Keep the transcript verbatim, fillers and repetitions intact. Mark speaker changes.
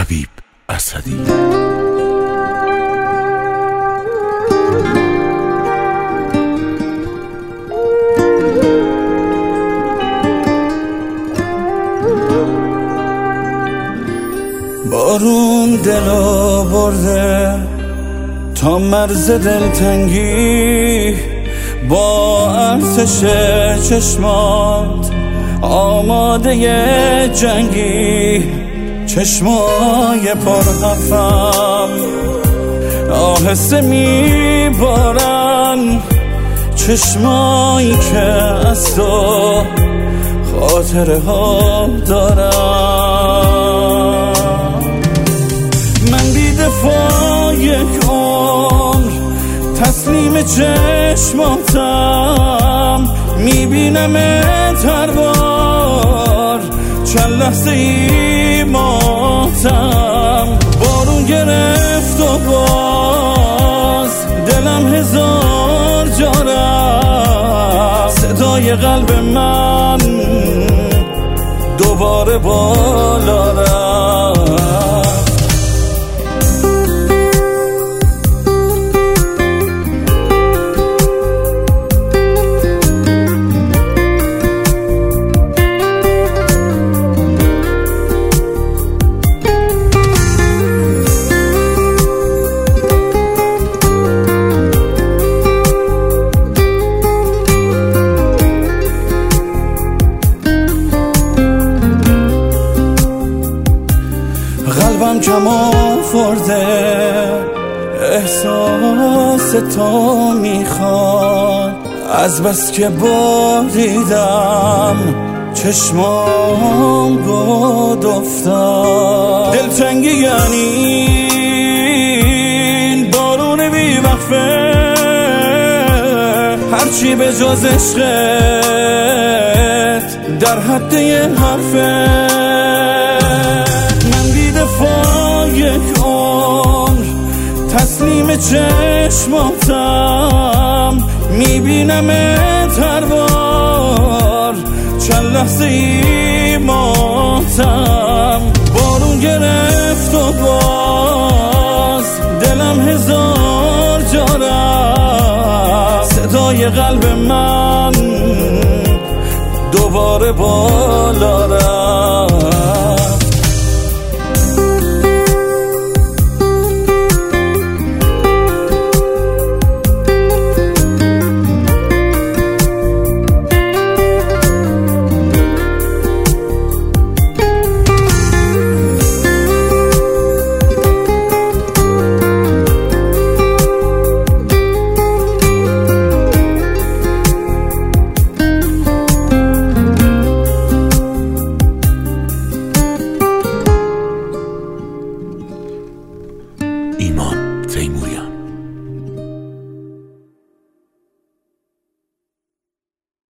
Speaker 1: حبیب اسدی.
Speaker 2: بارون دلو برده تا مرز دلتنگی، با ارتش چشمات آماده جنگی، چشمای پرحرفم آهسته میبارن، چشمایی که از تو خاطره ها دارم. من بی دفاع یک عمر تسلیم چشماتم، میبینمت هر بار چند لحظه ای ماتم. بارون گرفت و باز دلم هزار جا رفت، صدای قلب من دوباره بالا رفت. قلبم کم آورده احساس تو میخواد، از بس که باریدم چشمام گود افتاد. دلتنگی یعنی بارون بی وقفه، هرچی به جز عشقت در حد یه حرفه. یک عمر تسلیم چشماتم، میبینمت هر بار چند لحظه ای ماتم. بارون گرفت و باز دلم هزار جا رفت، صدای قلب من دوباره بالا رفت.
Speaker 1: ایمان تیموری.